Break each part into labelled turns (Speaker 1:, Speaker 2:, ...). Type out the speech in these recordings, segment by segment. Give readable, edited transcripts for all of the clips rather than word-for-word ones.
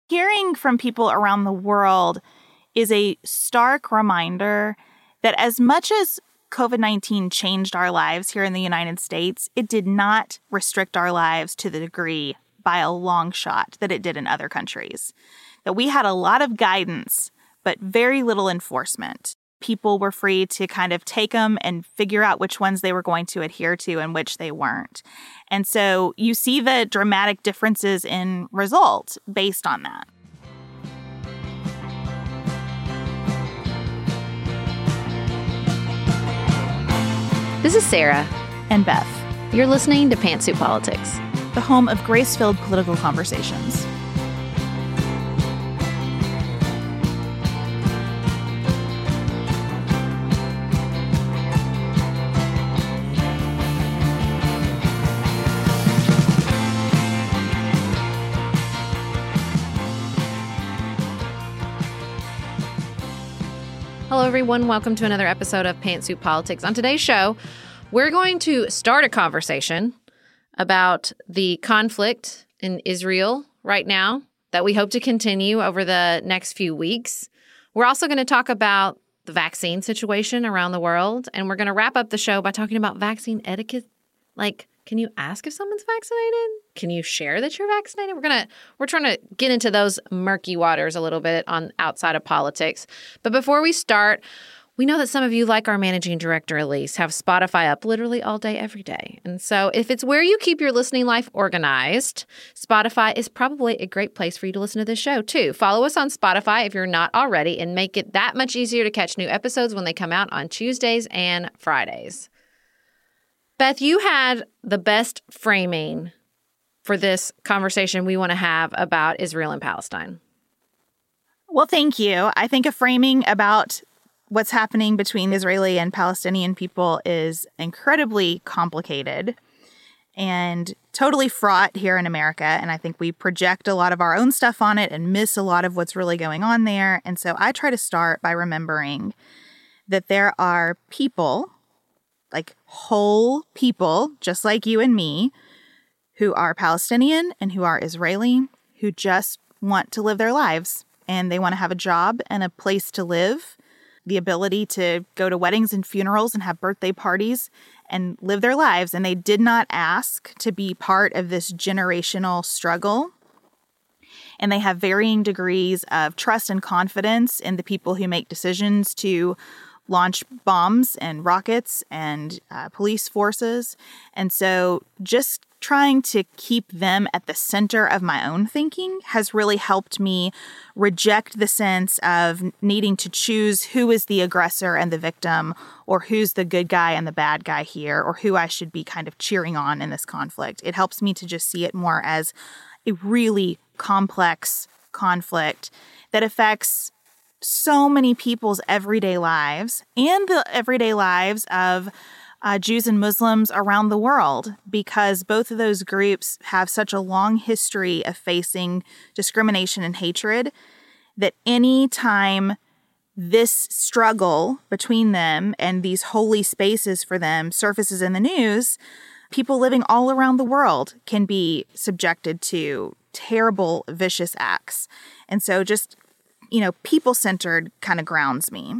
Speaker 1: Hearing from people around the world is a stark reminder that as much as COVID-19 changed our lives here in the United States, it did not restrict our lives to the degree by a long shot that it did in other countries. That we had a lot of guidance, but very little enforcement. People were free to kind of take them and figure out which ones they were going to adhere to and which they weren't. And so you see the dramatic differences in results based on that.
Speaker 2: This is Sarah.
Speaker 1: And Beth.
Speaker 2: You're listening to Pantsuit Politics,
Speaker 1: the home of grace-filled political conversations.
Speaker 2: Hello, everyone. Welcome to another episode of Pantsuit Politics. On today's show, we're going to start a conversation about the conflict in Israel right now that we hope to continue over the next few weeks. We're also going to talk about the vaccine situation around the world, and we're going to wrap up the show by talking about vaccine etiquette. Like, can you ask if someone's vaccinated? Can you share that you're vaccinated? We're trying to get into those murky waters a little bit on outside of politics. But before we start, we know that some of you, like our managing director, Elise, have Spotify up literally all day, every day. And so if it's where you keep your listening life organized, Spotify is probably a great place for you to listen to this show, too. Follow us on Spotify if you're not already, and make it that much easier to catch new episodes when they come out on Tuesdays and Fridays. Beth, you had the best framing for this conversation we want to have about Israel and Palestine.
Speaker 1: Well, thank you. I think a framing about what's happening between Israeli and Palestinian people is incredibly complicated and totally fraught here in America. And I think we project a lot of our own stuff on it and miss a lot of what's really going on there. And so I try to start by remembering that there are people, like whole people, just like you and me, who are Palestinian and who are Israeli, who just want to live their lives. And they want to have a job and a place to live, the ability to go to weddings and funerals and have birthday parties and live their lives. And they did not ask to be part of this generational struggle. And they have varying degrees of trust and confidence in the people who make decisions to launch bombs and rockets and police forces. And so just trying to keep them at the center of my own thinking has really helped me reject the sense of needing to choose who is the aggressor and the victim, or who's the good guy and the bad guy here, or who I should be kind of cheering on in this conflict. It helps me to just see it more as a really complex conflict that affects so many people's everyday lives and the everyday lives of Jews and Muslims around the world, because both of those groups have such a long history of facing discrimination and hatred that any time this struggle between them and these holy spaces for them surfaces in the news, people living all around the world can be subjected to terrible, vicious acts. And so just people-centered kind of grounds me.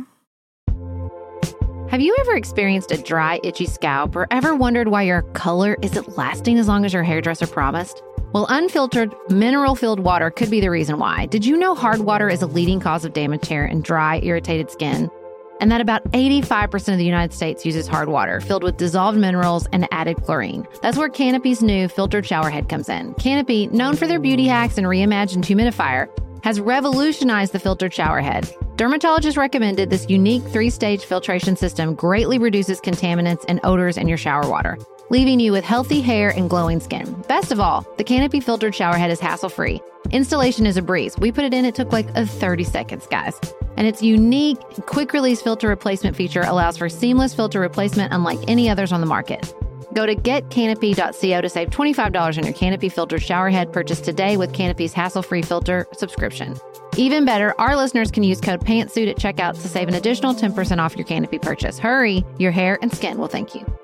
Speaker 2: Have you ever experienced a dry, itchy scalp, or ever wondered why your color isn't lasting as long as your hairdresser promised? Well, unfiltered, mineral-filled water could be the reason why. Did you know hard water is a leading cause of damaged hair and dry, irritated skin? And that about 85% of the United States uses hard water, filled with dissolved minerals and added chlorine. That's where Canopy's new filtered shower head comes in. Canopy, known for their beauty hacks and reimagined humidifier, has revolutionized the filtered shower head. Dermatologists recommended this unique 3-stage filtration system greatly reduces contaminants and odors in your shower water, leaving you with healthy hair and glowing skin. Best of all, the Canopy filtered shower head is hassle-free. Installation is a breeze. We put it in, it took like 30 seconds, guys. And its unique quick-release filter replacement feature allows for seamless filter replacement unlike any others on the market. Go to getcanopy.co to save $25 on your Canopy filtered shower head purchase today with Canopy's hassle-free filter subscription. Even better, our listeners can use code PANTSUIT at checkout to save an additional 10% off your Canopy purchase. Hurry, your hair and skin will thank you.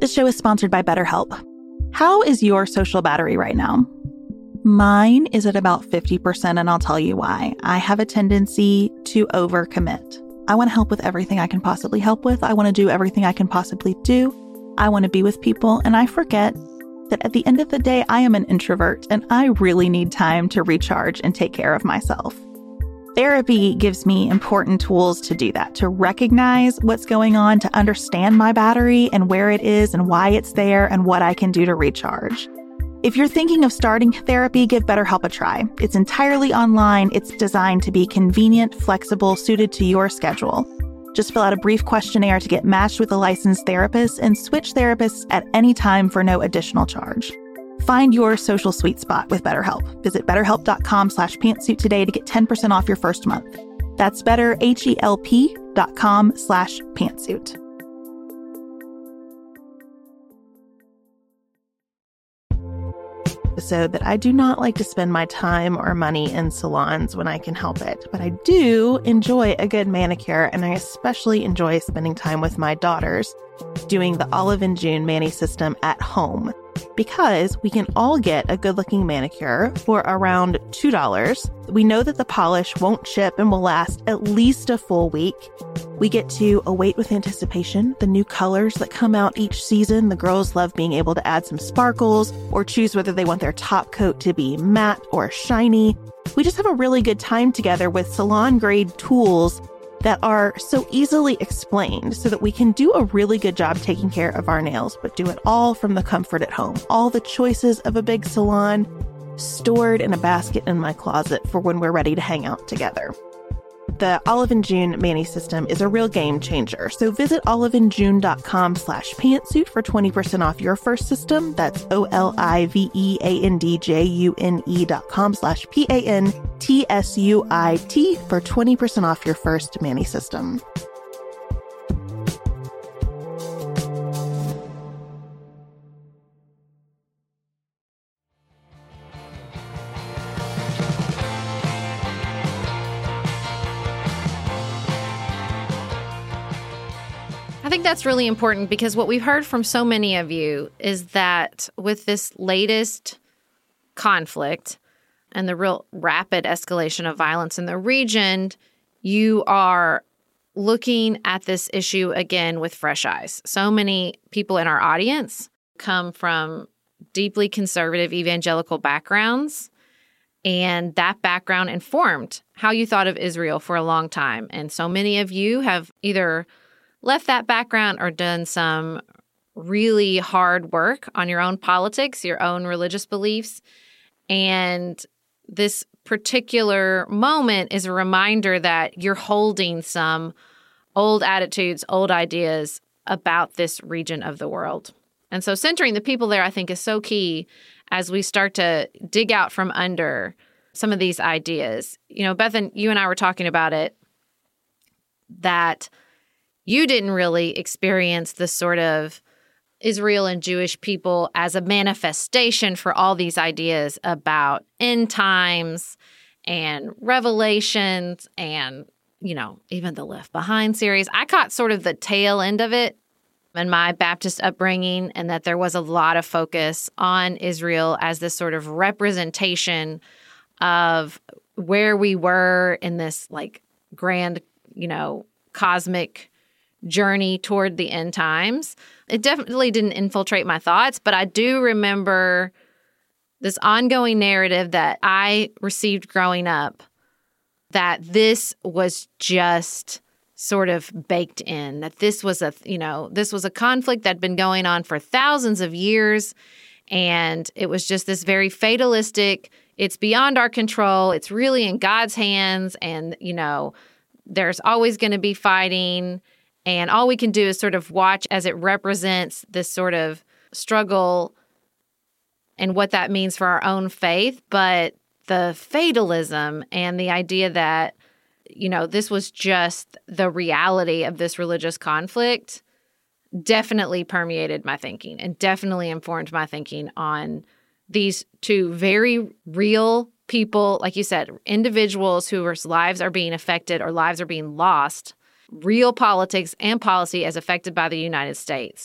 Speaker 3: This show is sponsored by BetterHelp. How is your social battery right now? Mine is at about 50%, and I'll tell you why. I have a tendency to overcommit. I want to help with everything I can possibly help with. I want to do everything I can possibly do. I want to be with people, and I forget that at the end of the day, I am an introvert, and I really need time to recharge and take care of myself. Therapy gives me important tools to do that, to recognize what's going on, to understand my battery and where it is and why it's there and what I can do to recharge. If you're thinking of starting therapy, give BetterHelp a try. It's entirely online. It's designed to be convenient, flexible, suited to your schedule. Just fill out a brief questionnaire to get matched with a licensed therapist and switch therapists at any time for no additional charge. Find your social sweet spot with BetterHelp. Visit betterhelp.com/pantsuit today to get 10% off your first month. That's betterhelp.com/pantsuit. Episode that I do not like to spend my time or money in salons when I can help it, but I do enjoy a good manicure, and I especially enjoy spending time with my daughters doing the Olive & June Mani system at home, because we can all get a good-looking manicure for around $2. We know that the polish won't chip and will last at least a full week. We get to await with anticipation the new colors that come out each season. The girls love being able to add some sparkles or choose whether they want their top coat to be matte or shiny. We just have a really good time together with salon-grade tools that are so easily explained so that we can do a really good job taking care of our nails, but do it all from the comfort at home. All the choices of a big salon stored in a basket in my closet for when we're ready to hang out together. The Olive & June Mani system is a real game changer. So visit oliveandjune.com/pantsuit for 20% off your first system. That's oliveandjune.com/pantsuit for 20% off your first Mani system.
Speaker 2: I think that's really important, because what we've heard from so many of you is that with this latest conflict and the real rapid escalation of violence in the region, you are looking at this issue again with fresh eyes. So many people in our audience come from deeply conservative evangelical backgrounds, and that background informed how you thought of Israel for a long time. And so many of you have either left that background or done some really hard work on your own politics, your own religious beliefs. And this particular moment is a reminder that you're holding some old attitudes, old ideas about this region of the world. And so centering the people there, I think, is so key as we start to dig out from under some of these ideas. You know, Bethan, you and I were talking about it, that you didn't really experience the sort of Israel and Jewish people as a manifestation for all these ideas about end times and revelations and, you know, even the Left Behind series. I caught sort of the tail end of it in my Baptist upbringing, and that there was a lot of focus on Israel as this sort of representation of where we were in this like grand, you know, cosmic journey toward the end times. It definitely didn't infiltrate my thoughts, but I do remember this ongoing narrative that I received growing up, that this was just sort of baked in, that this was a conflict that had been going on for thousands of years, and it was just this very fatalistic, it's beyond our control, it's really in God's hands, and, you know, there's always going to be fighting. And all we can do is sort of watch as it represents this sort of struggle and what that means for our own faith. But the fatalism and the idea that, you know, this was just the reality of this religious conflict definitely permeated my thinking and definitely informed my thinking on these two very real people, like you said, individuals whose lives are being affected or lives are being lost, real politics and policy as affected by the United States.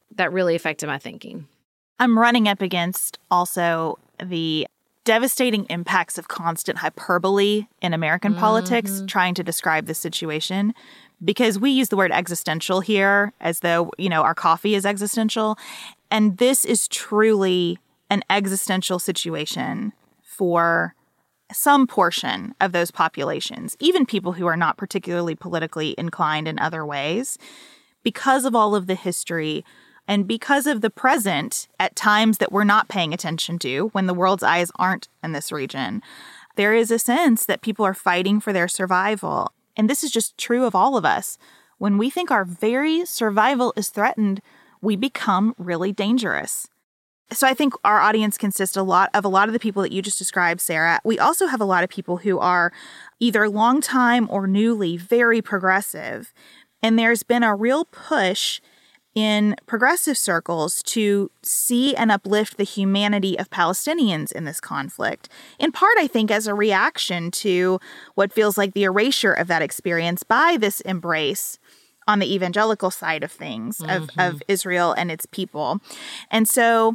Speaker 2: that really affected my thinking.
Speaker 1: I'm running up against also the devastating impacts of constant hyperbole in American politics trying to describe the situation, because we use the word existential here as though, our coffee is existential. And this is truly an existential situation for some portion of those populations, even people who are not particularly politically inclined in other ways, because of all of the history and because of the present at times that we're not paying attention to when the world's eyes aren't in this region. There is a sense that people are fighting for their survival. And this is just true of all of us. When we think our very survival is threatened, we become really dangerous. So I think our audience consists of a lot of the people that you just described, Sarah. We also have a lot of people who are either longtime or newly very progressive. And there's been a real push in progressive circles to see and uplift the humanity of Palestinians in this conflict. In part, I think, as a reaction to what feels like the erasure of that experience by this embrace on the evangelical side of things, of Israel and its people. And so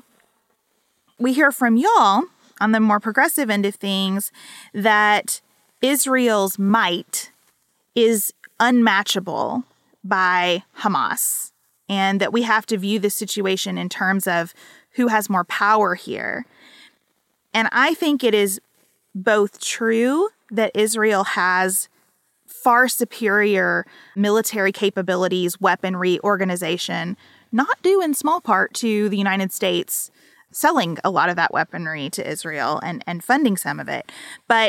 Speaker 1: we hear from y'all on the more progressive end of things that Israel's might is unmatchable by Hamas, and that we have to view this situation in terms of who has more power here. And I think it is both true that Israel has far superior military capabilities, weaponry, organization, not due in small part to the United States selling a lot of that weaponry to Israel and funding some of it. But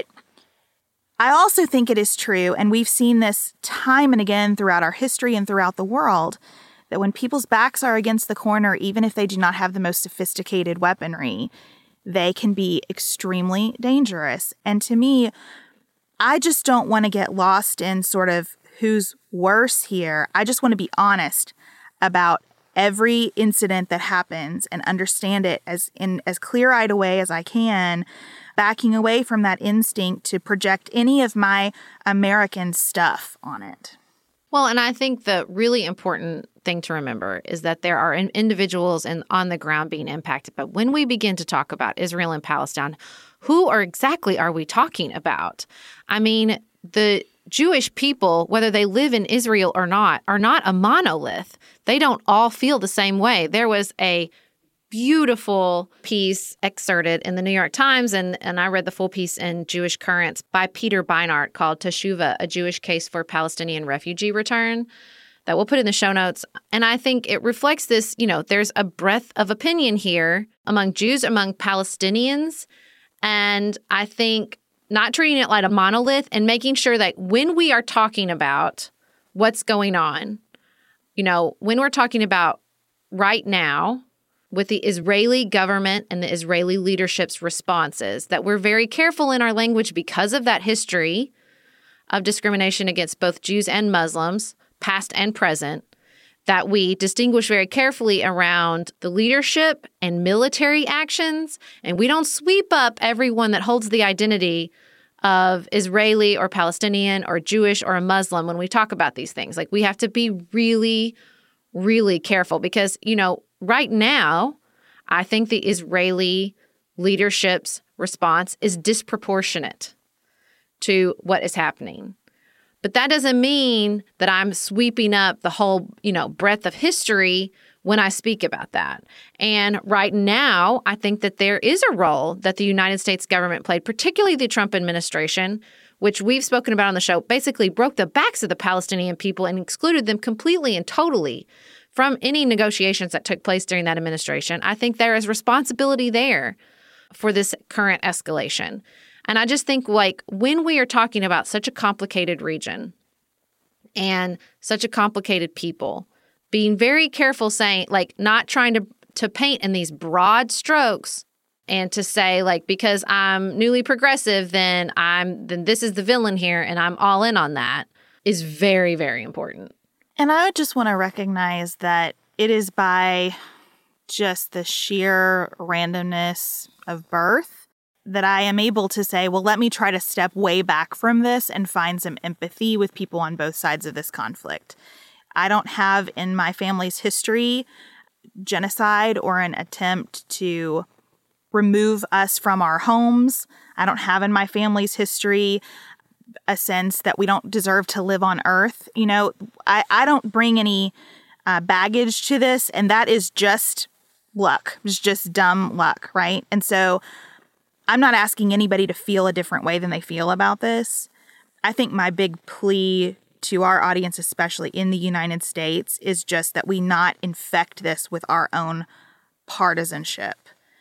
Speaker 1: I also think it is true, and we've seen this time and again throughout our history and throughout the world, that when people's backs are against the corner, even if they do not have the most sophisticated weaponry, they can be extremely dangerous. And to me, I just don't want to get lost in sort of who's worse here. I just want to be honest about every incident that happens and understand it as clear-eyed a way as I can, backing away from that instinct to project any of my American stuff on it.
Speaker 2: Well, and I think the really important thing to remember is that there are individuals on the ground being impacted. But when we begin to talk about Israel and Palestine, who exactly are we talking about? I mean, the Jewish people, whether they live in Israel or not, are not a monolith. They don't all feel the same way. There was a beautiful piece excerpted in the New York Times, and I read the full piece in Jewish Currents by Peter Beinart called Teshuvah, A Jewish Case for Palestinian Refugee Return, that we'll put in the show notes. And I think it reflects this, there's a breadth of opinion here among Jews, among Palestinians, and I think not treating it like a monolith and making sure that when we are talking about what's going on, when we're talking about right now, with the Israeli government and the Israeli leadership's responses, that we're very careful in our language because of that history of discrimination against both Jews and Muslims, past and present, that we distinguish very carefully around the leadership and military actions, and we don't sweep up everyone that holds the identity of Israeli or Palestinian or Jewish or a Muslim when we talk about these things. Like, we have to be really, really careful because, right now, I think the Israeli leadership's response is disproportionate to what is happening. But that doesn't mean that I'm sweeping up the whole, breadth of history when I speak about that. And right now, I think that there is a role that the United States government played, particularly the Trump administration, which we've spoken about on the show, basically broke the backs of the Palestinian people and excluded them completely and totally from any negotiations that took place during that administration. I think there is responsibility there for this current escalation. And I just think, when we are talking about such a complicated region and such a complicated people, being very careful saying, not trying to paint in these broad strokes and to say, because I'm newly progressive, then this is the villain here and I'm all in on that, is very, very important.
Speaker 1: And I would just want to recognize that it is by just the sheer randomness of birth that I am able to say, well, let me try to step way back from this and find some empathy with people on both sides of this conflict. I don't have in my family's history genocide or an attempt to remove us from our homes. I don't have in my family's history a sense that we don't deserve to live on Earth. You know, I don't bring any baggage to this, and that is just luck. It's just dumb luck, right? And so I'm not asking anybody to feel a different way than they feel about this. I think my big plea to our audience, especially in the United States, is just that we not infect this with our own partisanship,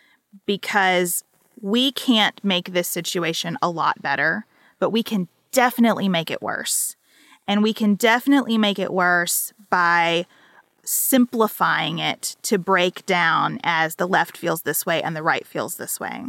Speaker 1: because we can't make this situation a lot better, but we can definitely make it worse. And we can definitely make it worse by simplifying it to break down as the left feels this way and the right feels this way.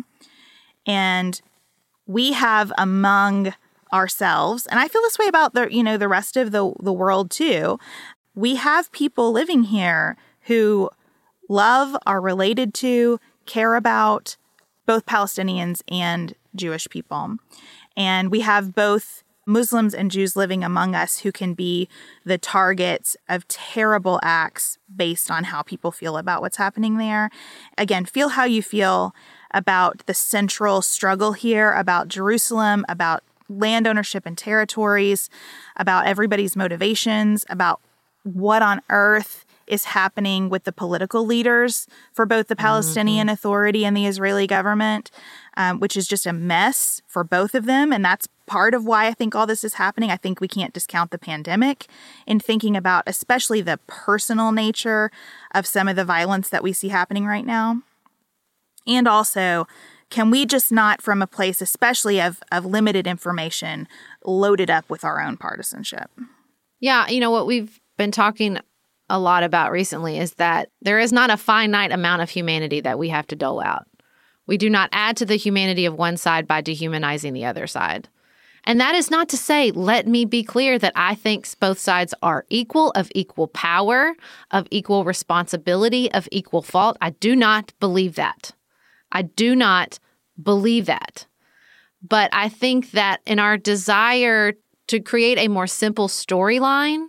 Speaker 1: And we have among ourselves, and I feel this way about the rest of the world too, we have people living here who love, are related to, care about both Palestinians and Jewish people. And we have both Muslims and Jews living among us who can be the targets of terrible acts based on how people feel about what's happening there. Again, feel how you feel about the central struggle here, about Jerusalem, about land ownership and territories, about everybody's motivations, about what on earth is happening with the political leaders for both the Palestinian Authority and the Israeli government, which is just a mess for both of them. And that's part of why I think all this is happening. I think we can't discount the pandemic in thinking about especially the personal nature of some of the violence that we see happening right now. And also, can we just not, from a place especially of limited information, load it up with our own partisanship?
Speaker 2: Yeah, you know, what we've been talking a lot about recently is that there is not a finite amount of humanity that we have to dole out. We do not add to the humanity of one side by dehumanizing the other side. And that is not to say, let me be clear, that I think both sides are equal, of equal power, of equal responsibility, of equal fault. I do not believe that. I do not believe that. But I think that in our desire to create a more simple storyline,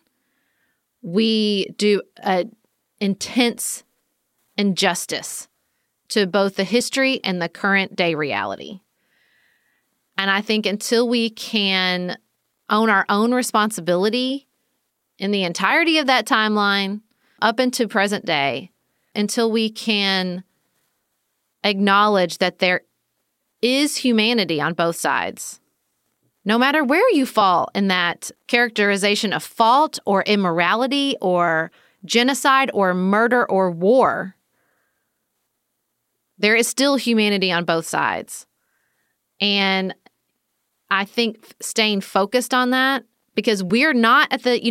Speaker 2: we do an intense injustice to both the history and the current day reality. And I think until we can own our own responsibility in the entirety of that timeline up into present day, until we can acknowledge that there is humanity on both sides, no matter where you fall in that characterization of fault or immorality or genocide or murder or war, there is still humanity on both sides. And I think staying focused on that, because we're not at the,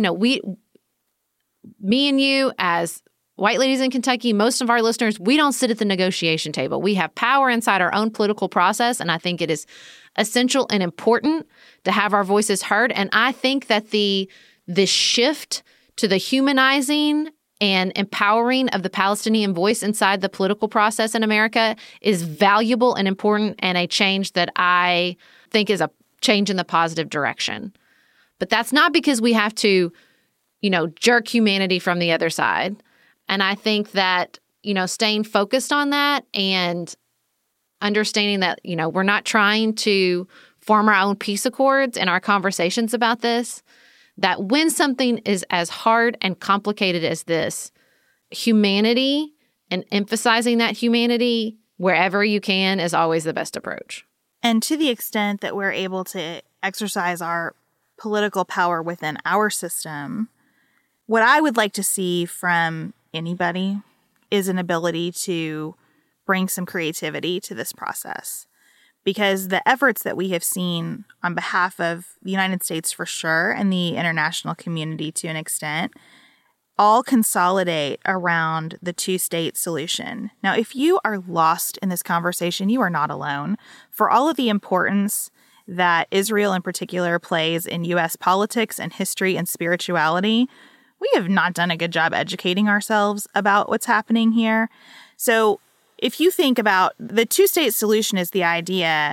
Speaker 2: me and you as white ladies in Kentucky, most of our listeners, we don't sit at the negotiation table. We have power inside our own political process, and I think it is essential and important to have our voices heard. And I think that the shift to the humanizing and empowering of the Palestinian voice inside the political process in America is valuable and important, and a change that I think is a change in the positive direction. But that's not because we have to, jerk humanity from the other side. And I think that, staying focused on that and understanding that, we're not trying to form our own peace accords in our conversations about this, that when something is as hard and complicated as this, humanity and emphasizing that humanity wherever you can is always the best approach.
Speaker 1: And to the extent that we're able to exercise our political power within our system, what I would like to see from anybody is an ability to bring some creativity to this process. Because the efforts that we have seen on behalf of the United States for sure, and the international community to an extent, all consolidate around the two-state solution. Now, if you are lost in this conversation, you are not alone. For all of the importance that Israel in particular plays in U.S. politics and history and spirituality, we have not done a good job educating ourselves about what's happening here. So if you think about the two-state solution is the idea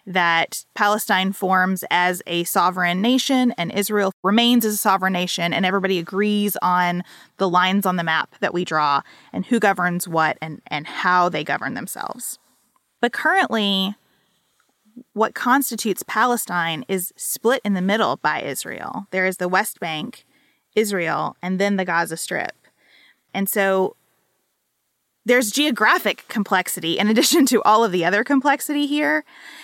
Speaker 1: that Palestine forms as a sovereign nation and Israel remains as a sovereign nation, and everybody agrees on the lines on the map that we draw and who governs what and how they govern themselves. But currently, what constitutes Palestine is split in the middle by Israel. There is the West Bank, Israel, and then the Gaza Strip. And so there's geographic complexity in addition to all of the other complexity here.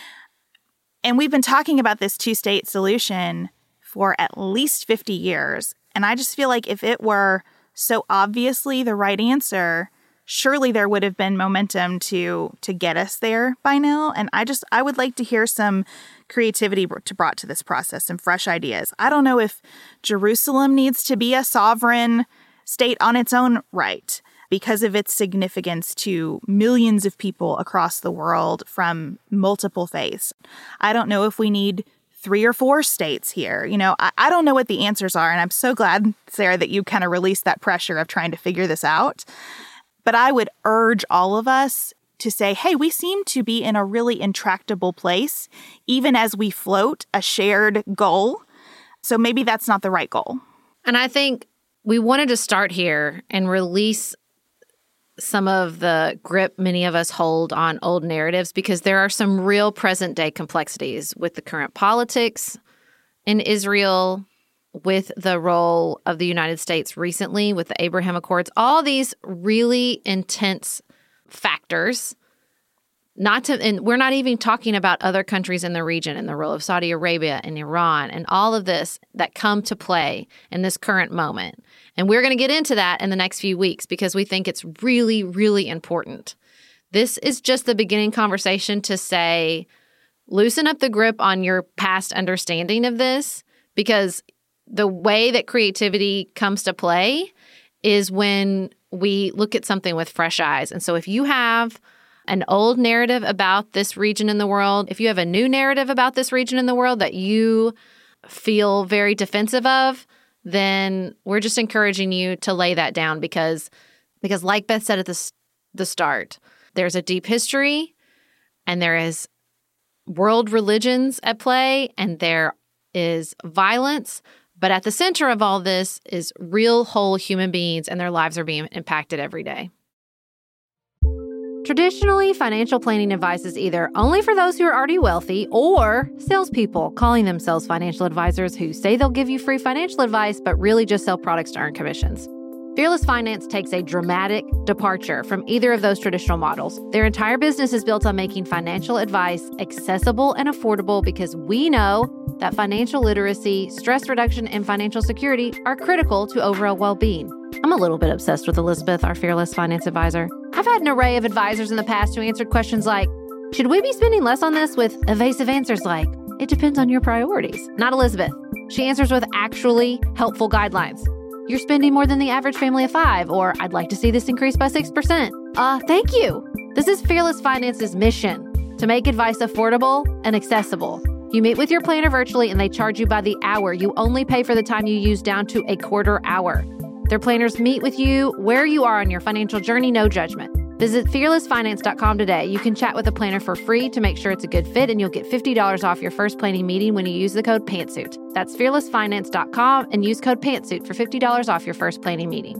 Speaker 1: And we've been talking about this two-state solution for at least 50 years. And I just feel like if it were so obviously the right answer, surely there would have been momentum to get us there by now. And I would like to hear some creativity brought to this process, some fresh ideas. I don't know if Jerusalem needs to be a sovereign state on its own right because of its significance to millions of people across the world from multiple faiths. I don't know if we need 3 or 4 states here. You know, I don't know what the answers are. And I'm so glad, Sarah, that you kind of released that pressure of trying to figure this out. But I would urge all of us to say, hey, we seem to be in a really intractable place, even as we float a shared goal. So maybe that's not the right goal.
Speaker 2: And I think we wanted to start here and release some of the grip many of us hold on old narratives, because there are some real present-day complexities with the current politics in Israel, with the role of the United States recently with the Abraham Accords, all these really intense factors. And we're not even talking about other countries in the region and the role of Saudi Arabia and Iran and all of this that come to play in this current moment. And we're going to get into that in the next few weeks because we think it's really, really important. This is just the beginning conversation to say, loosen up the grip on your past understanding of this, because the way that creativity comes to play is when we look at something with fresh eyes. And so if you have an old narrative about this region in the world, if you have a new narrative about this region in the world that you feel very defensive of, then we're just encouraging you to lay that down because like Beth said at the start, there's a deep history and there is world religions at play and there is violence. But at the center of all this is real, whole human beings, and their lives are being impacted every day. Traditionally, financial planning advice is either only for those who are already wealthy or salespeople calling themselves financial advisors who say they'll give you free financial advice, but really just sell products to earn commissions. Fearless Finance takes a dramatic departure from either of those traditional models. Their entire business is built on making financial advice accessible and affordable because we know that financial literacy, stress reduction, and financial security are critical to overall well-being. I'm a little bit obsessed with Elizabeth, our Fearless Finance advisor. I've had an array of advisors in the past who answered questions like, should we be spending less on this, with evasive answers like, it depends on your priorities. Not Elizabeth. She answers with actually helpful guidelines. You're spending more than the average family of 5, or I'd like to see this increase by 6%. Thank you. This is Fearless Finance's mission, to make advice affordable and accessible. You meet with your planner virtually and they charge you by the hour. You only pay for the time you use down to a quarter hour. Their planners meet with you where you are on your financial journey, no judgment. Visit fearlessfinance.com today. You can chat with a planner for free to make sure it's a good fit, and you'll get $50 off your first planning meeting when you use the code PANTSUIT. That's fearlessfinance.com and use code PANTSUIT for $50 off your first planning meeting.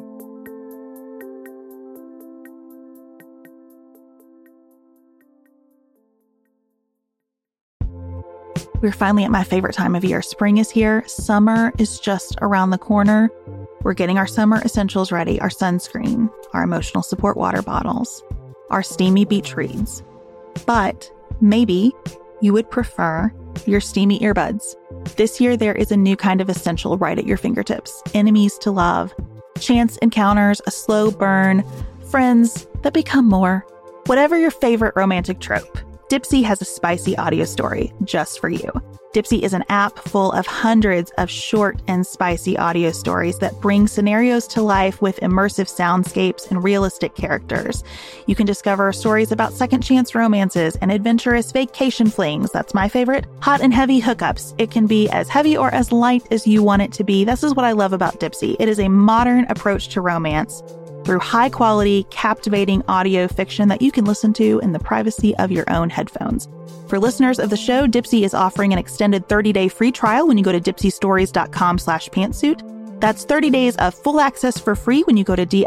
Speaker 3: We're finally at my favorite time of year. Spring is here. Summer is just around the corner. We're getting our summer essentials ready, our sunscreen, our emotional support water bottles, our steamy beach reads. But maybe you would prefer your steamy earbuds. This year, there is a new kind of essential right at your fingertips. Enemies to love, chance encounters, a slow burn, friends that become more. Whatever your favorite romantic trope, Dipsea has a spicy audio story just for you. Dipsea is an app full of hundreds of short and spicy audio stories that bring scenarios to life with immersive soundscapes and realistic characters. You can discover stories about second chance romances and adventurous vacation flings. That's my favorite. Hot and heavy hookups. It can be as heavy or as light as you want it to be. This is what I love about Dipsea. It is a modern approach to romance. through high-quality, captivating audio fiction that you can listen to in the privacy of your own headphones. For listeners of the show, Dipsea is offering an extended 30-day free trial when you go to dipseastories.com/pantsuit. That's 30 days of full access for free when you go to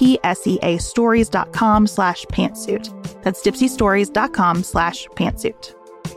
Speaker 3: dipseastories.com/pantsuit. That's dipseastories.com/pantsuit.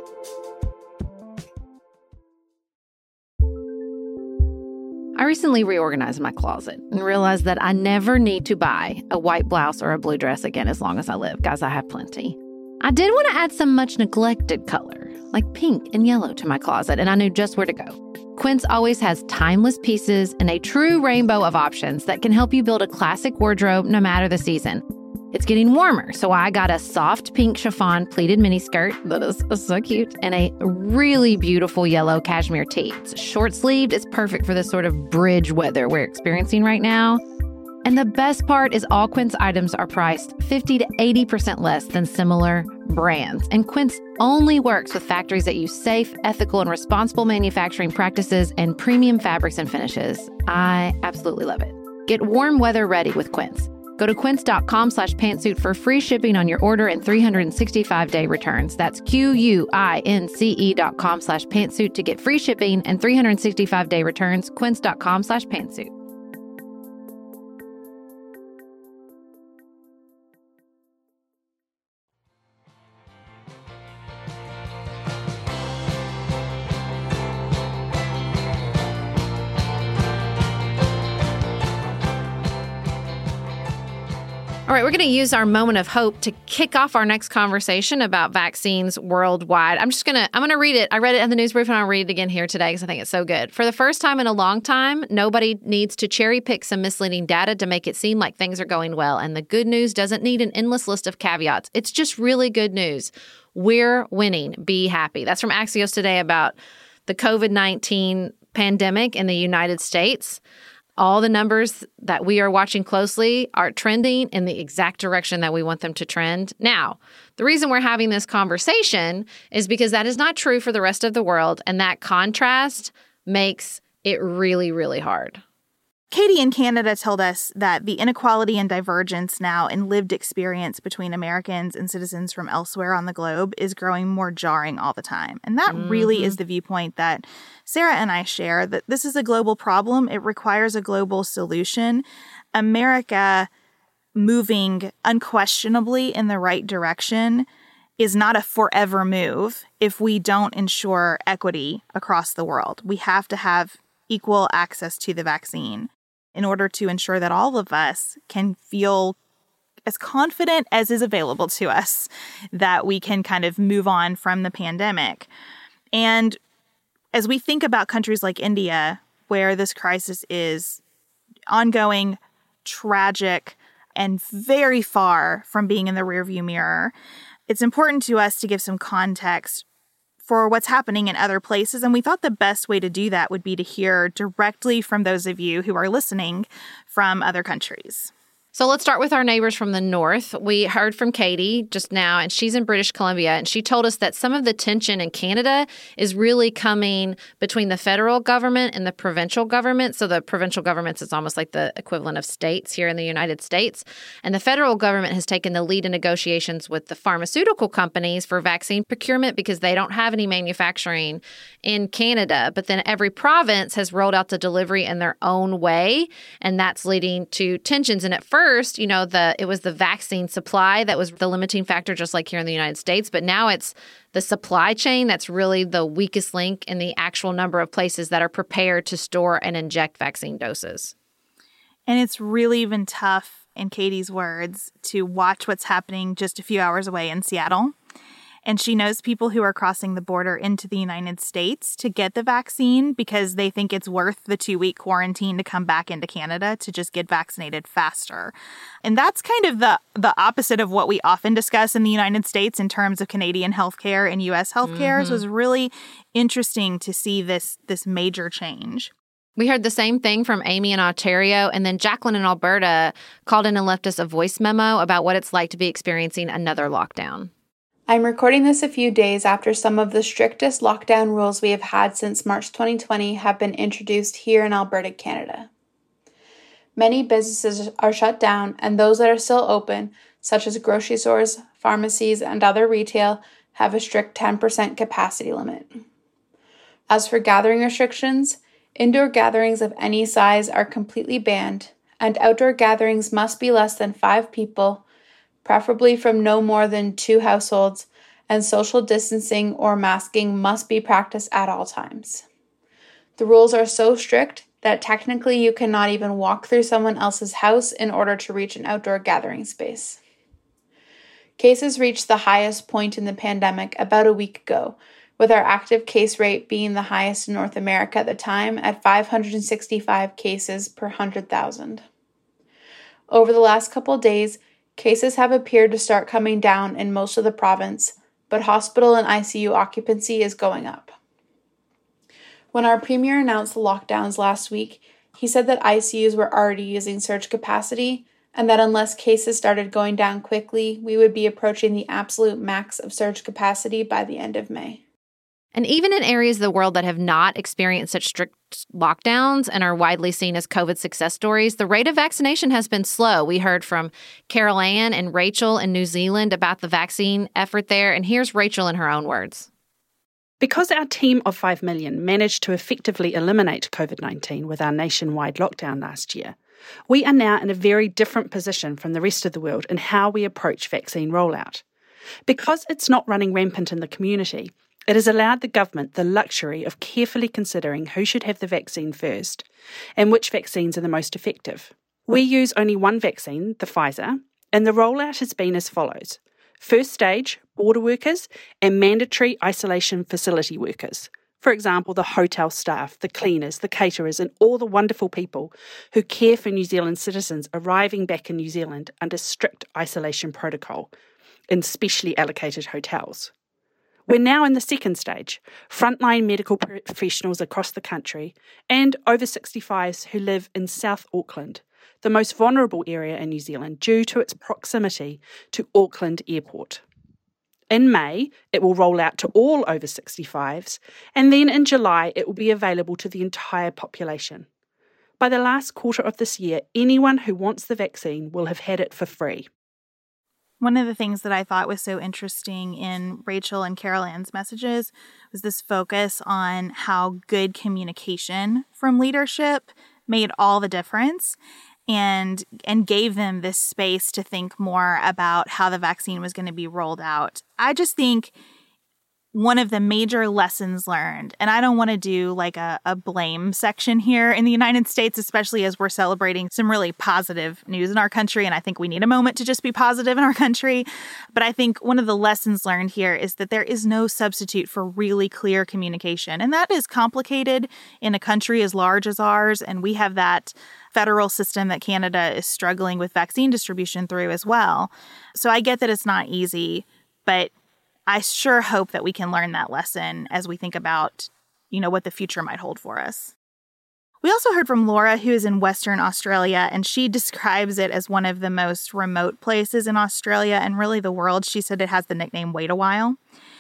Speaker 2: I recently reorganized my closet and realized that I never need to buy a white blouse or a blue dress again as long as I live. Guys, I have plenty. I did want to add some much neglected color, like pink and yellow, to my closet, and I knew just where to go. Quince always has timeless pieces and a true rainbow of options that can help you build a classic wardrobe no matter the season. It's getting warmer, so I got a soft pink chiffon pleated miniskirt that is so cute, and a really beautiful yellow cashmere tee. It's short-sleeved. It's perfect for this sort of bridge weather we're experiencing right now. And the best part is all Quince items are priced 50 to 80% less than similar brands. And Quince only works with factories that use safe, ethical, and responsible manufacturing practices and premium fabrics and finishes. I absolutely love it. Get warm weather ready with Quince. Go to quince.com/pantsuit for free shipping on your order and 365-day returns. That's QUINCE.com/pantsuit to get free shipping and 365-day returns. Quince.com/pantsuit. All right, we're going to use our moment of hope to kick off our next conversation about vaccines worldwide. I'm going to read it. I read it in the news brief and I'll read it again here today because I think it's so good. For the first time in a long time, nobody needs to cherry pick some misleading data to make it seem like things are going well. And the good news doesn't need an endless list of caveats. It's just really good news. We're winning. Be happy. That's from Axios today about the COVID-19 pandemic in the United States. All the numbers that we are watching closely are trending in the exact direction that we want them to trend. Now, the reason we're having this conversation is because that is not true for the rest of the world, and that contrast makes it really, really hard.
Speaker 1: Katie in Canada told us that the inequality and divergence now in lived experience between Americans and citizens from elsewhere on the globe is growing more jarring all the time. And that really is the viewpoint that Sarah and I share, that this is a global problem. It requires a global solution. America moving unquestionably in the right direction is not a forever move if we don't ensure equity across the world. We have to have equal access to the vaccine in order to ensure that all of us can feel as confident as is available to us that we can kind of move on from the pandemic. And as we think about countries like India, where this crisis is ongoing, tragic, and very far from being in the rearview mirror, it's important to us to give some context for what's happening in other places. And we thought the best way to do that would be to hear directly from those of you who are listening from other countries.
Speaker 2: So let's start with our neighbors from the north. We heard from Katie just now, and she's in British Columbia, and she told us that some of the tension in Canada is really coming between the federal government and the provincial government. So the provincial governments is almost like the equivalent of states here in the United States. And the federal government has taken the lead in negotiations with the pharmaceutical companies for vaccine procurement because they don't have any manufacturing in Canada. But then every province has rolled out the delivery in their own way, and that's leading to tensions. And at first, it was the vaccine supply that was the limiting factor, just like here in the United States. But now it's the supply chain that's really the weakest link in the actual number of places that are prepared to store and inject vaccine doses.
Speaker 1: And it's really been tough, in Katie's words, to watch what's happening just a few hours away in Seattle. And she knows people who are crossing the border into the United States to get the vaccine because they think it's worth the 2-week quarantine to come back into Canada to just get vaccinated faster. And that's kind of the opposite of what we often discuss in the United States in terms of Canadian healthcare and U.S. healthcare. So it was really interesting to see this major change.
Speaker 2: We heard the same thing from Amy in Ontario, and then Jacqueline in Alberta called in and left us a voice memo about what it's like to be experiencing another lockdown.
Speaker 4: I'm recording this a few days after some of the strictest lockdown rules we have had since March 2020 have been introduced here in Alberta, Canada. Many businesses are shut down, and those that are still open, such as grocery stores, pharmacies, and other retail, have a strict 10% capacity limit. As for gathering restrictions, indoor gatherings of any size are completely banned, and outdoor gatherings must be less than 5 people, preferably from no more than 2 households, and social distancing or masking must be practiced at all times. The rules are so strict that technically you cannot even walk through someone else's house in order to reach an outdoor gathering space. Cases reached the highest point in the pandemic about a week ago, with our active case rate being the highest in North America at the time at 565 cases per 100,000. Over the last couple of days, cases have appeared to start coming down in most of the province, but hospital and ICU occupancy is going up. When our premier announced the lockdowns last week, he said that ICUs were already using surge capacity and that unless cases started going down quickly, we would be approaching the absolute max of surge capacity by the end of May.
Speaker 2: And even in areas of the world that have not experienced such strict lockdowns and are widely seen as COVID success stories, the rate of vaccination has been slow. We heard from Carol Ann and Rachel in New Zealand about the vaccine effort there, and here's Rachel in her own words.
Speaker 5: Because our team of 5 million managed to effectively eliminate COVID-19 with our nationwide lockdown last year, we are now in a very different position from the rest of the world in how we approach vaccine rollout. Because it's not running rampant in the community, it has allowed the government the luxury of carefully considering who should have the vaccine first and which vaccines are the most effective. We use only one vaccine, the Pfizer, and the rollout has been as follows. First stage, border workers and mandatory isolation facility workers. For example, the hotel staff, the cleaners, the caterers, and all the wonderful people who care for New Zealand citizens arriving back in New Zealand under strict isolation protocol in specially allocated hotels. We're now in the second stage, frontline medical professionals across the country and over 65s who live in South Auckland, the most vulnerable area in New Zealand due to its proximity to Auckland Airport. In May, it will roll out to all over 65s, and then in July, it will be available to the entire population. By the last quarter of this year, anyone who wants the vaccine will have had it for free.
Speaker 1: One of the things that I thought was so interesting in Rachel and Carol Ann's messages was this focus on how good communication from leadership made all the difference and gave them this space to think more about how the vaccine was going to be rolled out. I just think one of the major lessons learned, and I don't want to do like a blame section here in the United States, especially as we're celebrating some really positive news in our country, and I think we need a moment to just be positive in our country. But I think one of the lessons learned here is that there is no substitute for really clear communication, and that is complicated in a country as large as ours, and we have that federal system that Canada is struggling with vaccine distribution through as well. So I get that it's not easy, but I sure hope that we can learn that lesson as we think about, what the future might hold for us. We also heard from Laura, who is in Western Australia, and she describes it as one of the most remote places in Australia and really the world. She said it has the nickname Wait a While.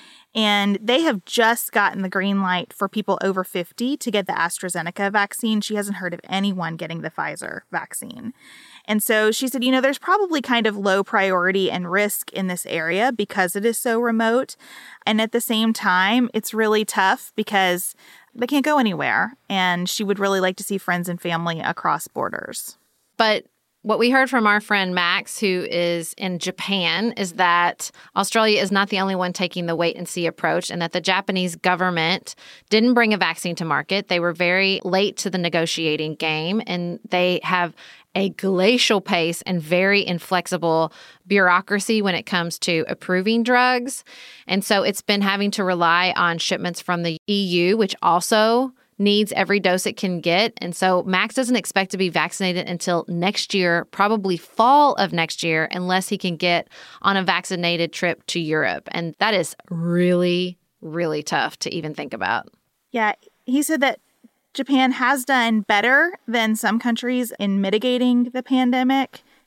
Speaker 1: And they have just gotten the green light for people over 50 to get the AstraZeneca vaccine. She hasn't heard of anyone getting the Pfizer vaccine. And so she said, there's probably kind of low priority and risk in this area because it is so remote. And at the same time, it's really tough because they can't go anywhere. And she would really like to see friends and family across borders.
Speaker 2: But what we heard from our friend Max, who is in Japan, is that Australia is not the only one taking the wait-and-see approach and that the Japanese government didn't bring a vaccine to market. They were very late to the negotiating game, and they have a glacial pace and very inflexible bureaucracy when it comes to approving drugs. And so it's been having to rely on shipments from the EU, which also needs every dose it can get. And so Max doesn't expect to be vaccinated until next year, probably fall of next year, unless he can get on a vaccinated trip to Europe. And that is really, really tough to even think about.
Speaker 1: Yeah, he said that Japan has done better than some countries in mitigating the pandemic.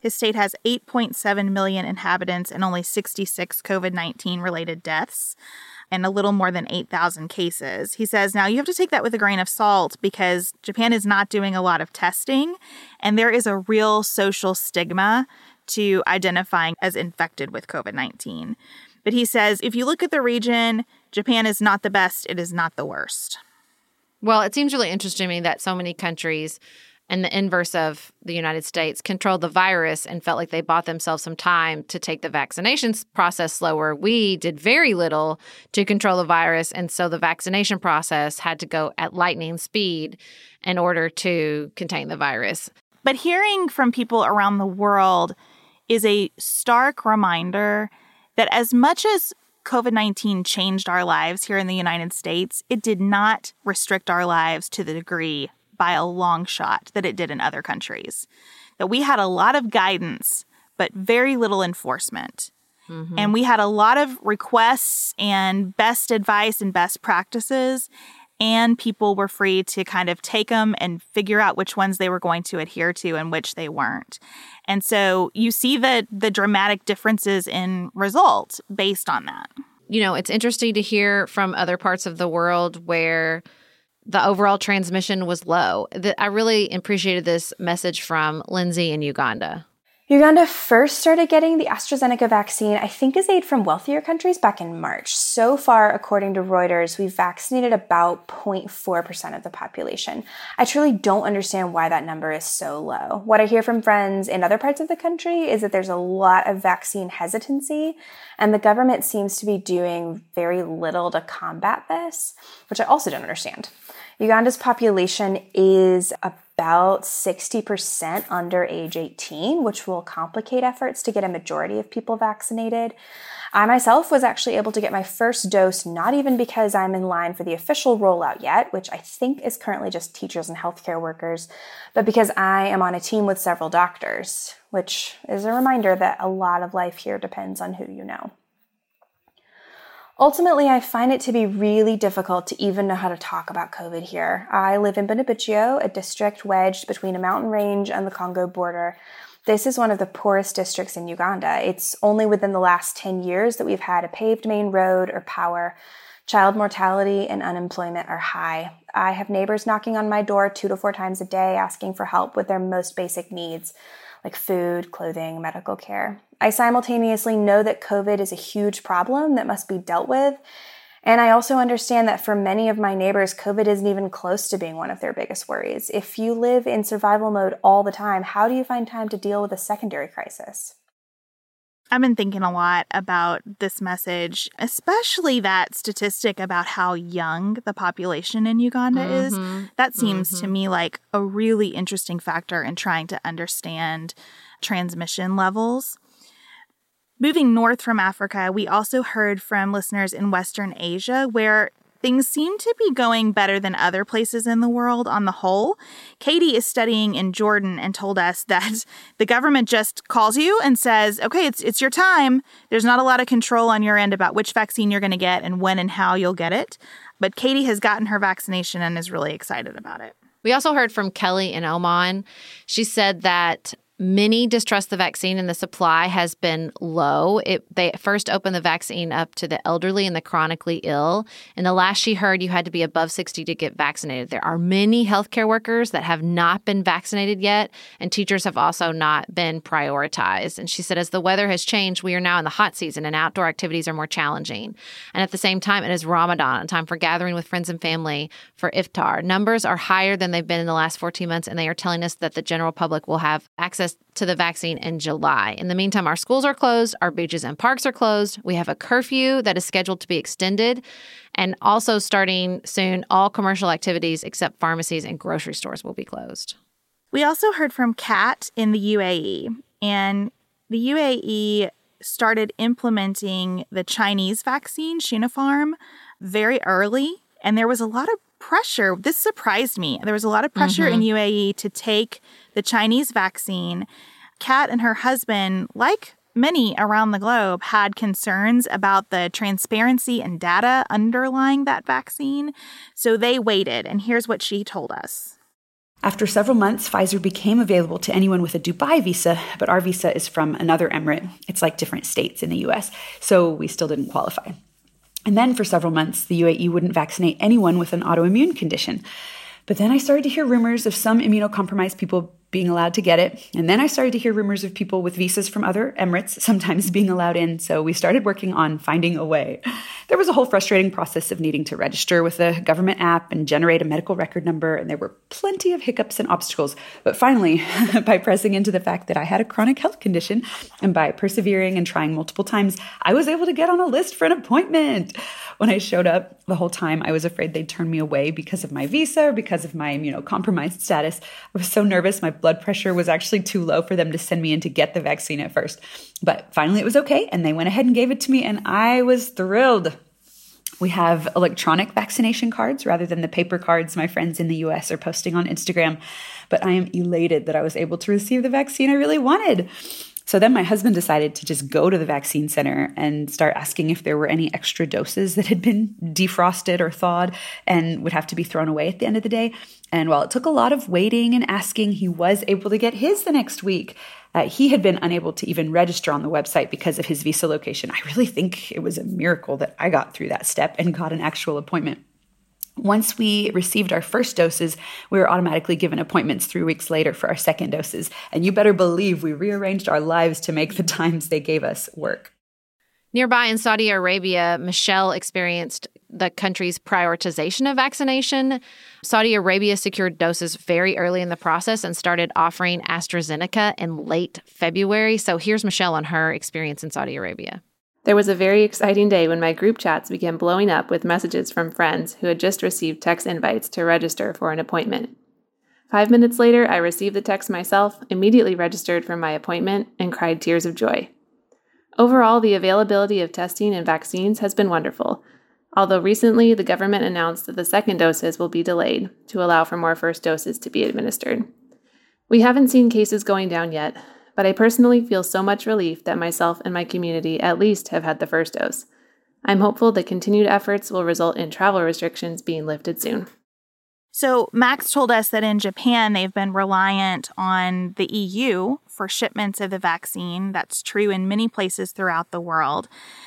Speaker 1: His state has 8.7 million inhabitants and only 66 COVID-19 related deaths and a little more than 8,000 cases. He says, now you have to take that with a grain of salt because Japan is not doing a lot of testing, and there is a real social stigma to identifying as infected with COVID-19. But he says, if you look at the region, Japan is not the best, it is not the worst.
Speaker 2: Well, it seems really interesting to me that so many countries, and the inverse of the United States, controlled the virus and felt like they bought themselves some time to take the vaccination process slower. We did very little to control the virus, and so the vaccination process had to go at lightning speed in order to contain the virus.
Speaker 1: But hearing from people around the world is a stark reminder that as much as COVID-19 changed our lives here in the United States, it did not restrict our lives to the degree by a long shot that it did in other countries. That we had a lot of guidance, but very little enforcement. Mm-hmm. And we had a lot of requests and best advice and best practices, and people were free to kind of take them and figure out which ones they were going to adhere to and which they weren't. And so you see the dramatic differences in results based on that.
Speaker 2: You know, it's interesting to hear from other parts of the world where the overall transmission was low. I really appreciated this message from Lindsay in Uganda.
Speaker 6: Uganda first started getting the AstraZeneca vaccine, I think, as aid from wealthier countries back in March. So far, according to Reuters, we've vaccinated about 0.4% of the population. I truly don't understand why that number is so low. What I hear from friends in other parts of the country is that there's a lot of vaccine hesitancy, and the government seems to be doing very little to combat this, which I also don't understand. Uganda's population is about 60% under age 18, which will complicate efforts to get a majority of people vaccinated. I myself was actually able to get my first dose, not even because I'm in line for the official rollout yet, which I think is currently just teachers and healthcare workers, but because I am on a team with several doctors, which is a reminder that a lot of life here depends on who you know. Ultimately, I find it to be really difficult to even know how to talk about COVID here. I live in Bunabitio, a district wedged between a mountain range and the Congo border. This is one of the poorest districts in Uganda. It's only within the last 10 years that we've had a paved main road or power. Child mortality and unemployment are high. I have neighbors knocking on my door 2 to 4 times a day asking for help with their most basic needs, like food, clothing, medical care. I simultaneously know that COVID is a huge problem that must be dealt with. And I also understand that for many of my neighbors, COVID isn't even close to being one of their biggest worries. If you live in survival mode all the time, how do you find time to deal with a secondary crisis?
Speaker 1: I've been thinking a lot about this message, especially that statistic about how young the population in Uganda is. That seems to me like a really interesting factor in trying to understand transmission levels. Moving north from Africa, we also heard from listeners in Western Asia where things seem to be going better than other places in the world on the whole. Katie is studying in Jordan and told us that the government just calls you and says, okay, it's your time. There's not a lot of control on your end about which vaccine you're going to get and when and how you'll get it. But Katie has gotten her vaccination and is really excited about it.
Speaker 2: We also heard from Kelly in Oman. She said that many distrust the vaccine and the supply has been low. They first opened the vaccine up to the elderly and the chronically ill. And the last she heard, you had to be above 60 to get vaccinated. There are many healthcare workers that have not been vaccinated yet, and teachers have also not been prioritized. And she said, as the weather has changed, we are now in the hot season and outdoor activities are more challenging. And at the same time, it is Ramadan, a time for gathering with friends and family for iftar. Numbers are higher than they've been in the last 14 months, and they are telling us that the general public will have access to the vaccine in July. In the meantime, our schools are closed, our beaches and parks are closed. We have a curfew that is scheduled to be extended. And also starting soon, all commercial activities except pharmacies and grocery stores will be closed.
Speaker 1: We also heard from Kat in the UAE. And the UAE started implementing the Chinese vaccine, Sinopharm, very early. And there was a lot of pressure. This surprised me. There was a lot of pressure in UAE to take the Chinese vaccine. Kat and her husband, like many around the globe, had concerns about the transparency and data underlying that vaccine. So they waited. And here's what she told us.
Speaker 7: After several months, Pfizer became available to anyone with a Dubai visa, but our visa is from another emirate. It's like different states in the US, so we still didn't qualify. And then for several months, the UAE wouldn't vaccinate anyone with an autoimmune condition. But then I started to hear rumors of some immunocompromised people being allowed to get it. And then I started to hear rumors of people with visas from other emirates sometimes being allowed in. So we started working on finding a way. There was a whole frustrating process of needing to register with a government app and generate a medical record number. And there were plenty of hiccups and obstacles. But finally, by pressing into the fact that I had a chronic health condition and by persevering and trying multiple times, I was able to get on a list for an appointment. When I showed up, the whole time I was afraid they'd turn me away because of my visa or because of my immunocompromised status. I was so nervous. My blood pressure was actually too low for them to send me in to get the vaccine at first. But finally it was okay, and they went ahead and gave it to me, and I was thrilled. We have electronic vaccination cards rather than the paper cards my friends in the US are posting on Instagram. But I am elated that I was able to receive the vaccine I really wanted. So then my husband decided to just go to the vaccine center and start asking if there were any extra doses that had been defrosted or thawed and would have to be thrown away at the end of the day. And while it took a lot of waiting and asking, he was able to get his the next week. He had been unable to even register on the website because of his visa location. I really think it was a miracle that I got through that step and got an actual appointment. Once we received our first doses, we were automatically given appointments 3 weeks later for our second doses. And you better believe we rearranged our lives to make the times they gave us work.
Speaker 2: Nearby in Saudi Arabia, Michelle experienced the country's prioritization of vaccination. Saudi Arabia secured doses very early in the process and started offering AstraZeneca in late February. So here's Michelle on her experience in Saudi Arabia.
Speaker 8: There was a very exciting day when my group chats began blowing up with messages from friends who had just received text invites to register for an appointment. 5 minutes later, I received the text myself, immediately registered for my appointment, and cried tears of joy. Overall, the availability of testing and vaccines has been wonderful, although recently the government announced that the second doses will be delayed to allow for more first doses to be administered. We haven't seen cases going down yet, but I personally feel so much relief that myself and my community at least have had the first dose. I'm hopeful that continued efforts will result in travel restrictions being lifted soon.
Speaker 1: So Max told us that in Japan, they've been reliant on the EU for shipments of the vaccine. That's true in many places throughout the world.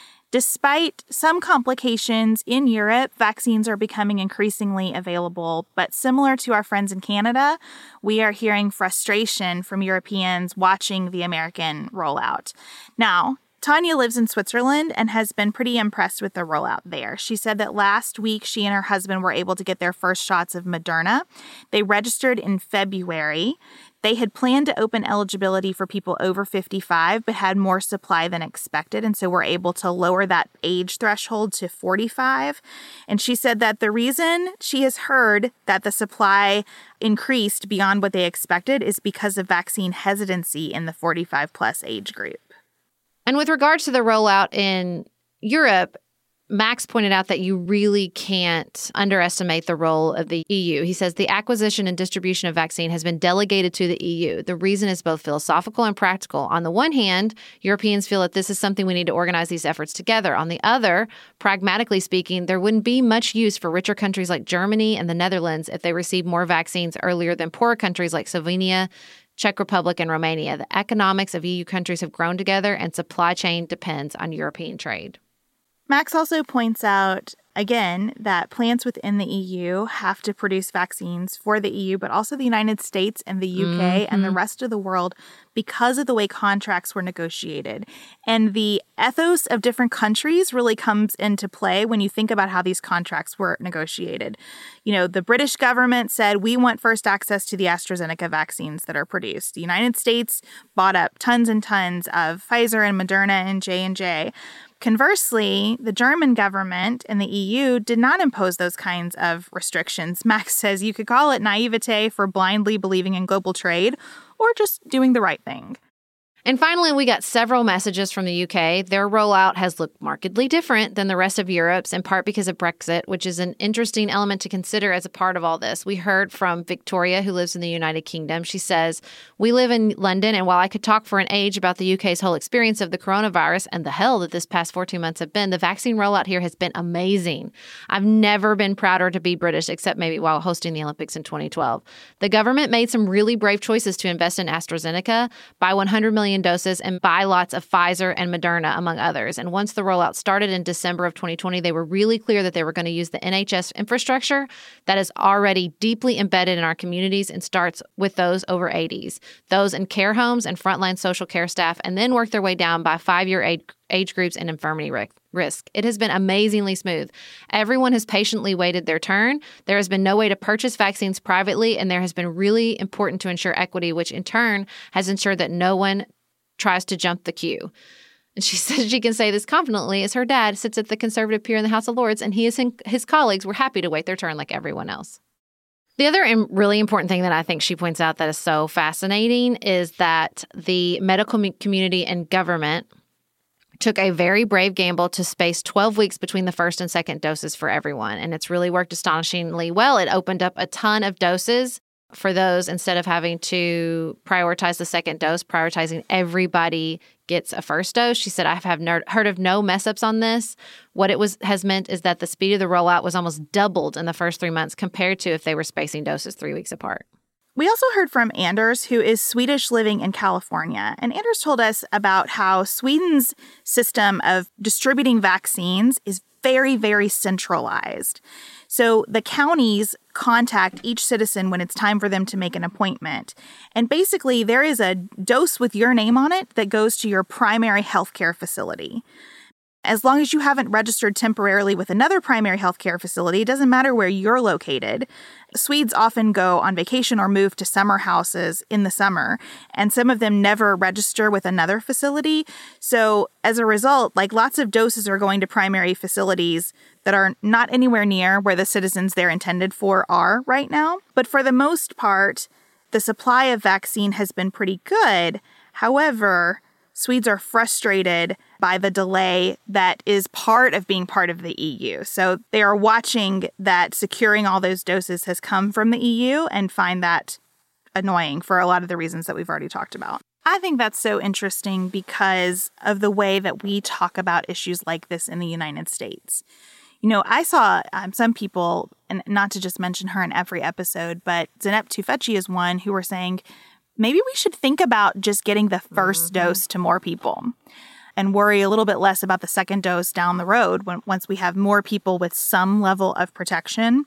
Speaker 1: Despite some complications in Europe, vaccines are becoming increasingly available. But similar to our friends in Canada, we are hearing frustration from Europeans watching the American rollout. Now, Tanya lives in Switzerland and has been pretty impressed with the rollout there. She said that last week she and her husband were able to get their first shots of Moderna. They registered in February. They had planned to open eligibility for people over 55, but had more supply than expected, and so were able to lower that age threshold to 45. And she said that the reason she has heard that the supply increased beyond what they expected is because of vaccine hesitancy in the 45-plus age group.
Speaker 2: And with regards to the rollout in Europe, Max pointed out that you really can't underestimate the role of the EU. He says the acquisition and distribution of vaccine has been delegated to the EU. The reason is both philosophical and practical. On the one hand, Europeans feel that this is something we need to organize these efforts together. On the other, pragmatically speaking, there wouldn't be much use for richer countries like Germany and the Netherlands if they received more vaccines earlier than poorer countries like Slovenia, Czech Republic, and Romania. The economics of EU countries have grown together, and supply chain depends on European trade.
Speaker 1: Max also points out, again, that plants within the EU have to produce vaccines for the EU, but also the United States and the UK and the rest of the world because of the way contracts were negotiated. And the ethos of different countries really comes into play when you think about how these contracts were negotiated. You know, the British government said, we want first access to the AstraZeneca vaccines that are produced. The United States bought up tons and tons of Pfizer and Moderna and J&J. Conversely, the German government and the EU did not impose those kinds of restrictions. Max says you could call it naivete for blindly believing in global trade or just doing the right thing.
Speaker 2: And finally, we got several messages from the UK. Their rollout has looked markedly different than the rest of Europe's, in part because of Brexit, which is an interesting element to consider as a part of all this. We heard from Victoria, who lives in the United Kingdom. She says, "We live in London, and while I could talk for an age about the UK's whole experience of the coronavirus and the hell that this past 14 months have been, the vaccine rollout here has been amazing. I've never been prouder to be British, except maybe while hosting the Olympics in 2012. The government made some really brave choices to invest in AstraZeneca, buy 100 million doses, and buy lots of Pfizer and Moderna, among others. And once the rollout started in December of 2020, they were really clear that they were going to use the NHS infrastructure that is already deeply embedded in our communities and starts with those over 80s, those in care homes and frontline social care staff, and then work their way down by 5-year age groups and infirmity risk. It has been amazingly smooth. Everyone has patiently waited their turn. There has been no way to purchase vaccines privately, and there has been really important to ensure equity, which in turn has ensured that no one tries to jump the queue." And she says she can say this confidently as her dad sits at the Conservative pew in the House of Lords, and he and his colleagues were happy to wait their turn like everyone else. The other really important thing that I think she points out that is so fascinating is that the medical community and government took a very brave gamble to space 12 weeks between the first and second doses for everyone. And it's really worked astonishingly well. It opened up a ton of doses for those instead of having to prioritize the second dose, prioritizing everybody gets a first dose. She said, "I have heard of no mess ups on this. What it has meant is that the speed of the rollout was almost doubled in the first 3 months compared to if they were spacing doses 3 weeks apart."
Speaker 1: We also heard from Anders, who is Swedish living in California. And Anders told us about how Sweden's system of distributing vaccines is very, very centralized. So the counties contact each citizen when it's time for them to make an appointment. And basically, there is a dose with your name on it that goes to your primary healthcare facility. As long as you haven't registered temporarily with another primary healthcare facility, it doesn't matter where you're located. Swedes often go on vacation or move to summer houses in the summer, and some of them never register with another facility. So as a result, lots of doses are going to primary facilities that are not anywhere near where the citizens they're intended for are right now. But for the most part, the supply of vaccine has been pretty good. However, Swedes are frustrated by the delay that is part of being part of the EU. So they are watching that securing all those doses has come from the EU and find that annoying for a lot of the reasons that we've already talked about. I think that's so interesting because of the way that we talk about issues like this in the United States. You know, I saw some people, and not to just mention her in every episode, but Zeynep Tufekci is one who were saying, maybe we should think about just getting the first dose to more people and worry a little bit less about the second dose down the road once we have more people with some level of protection.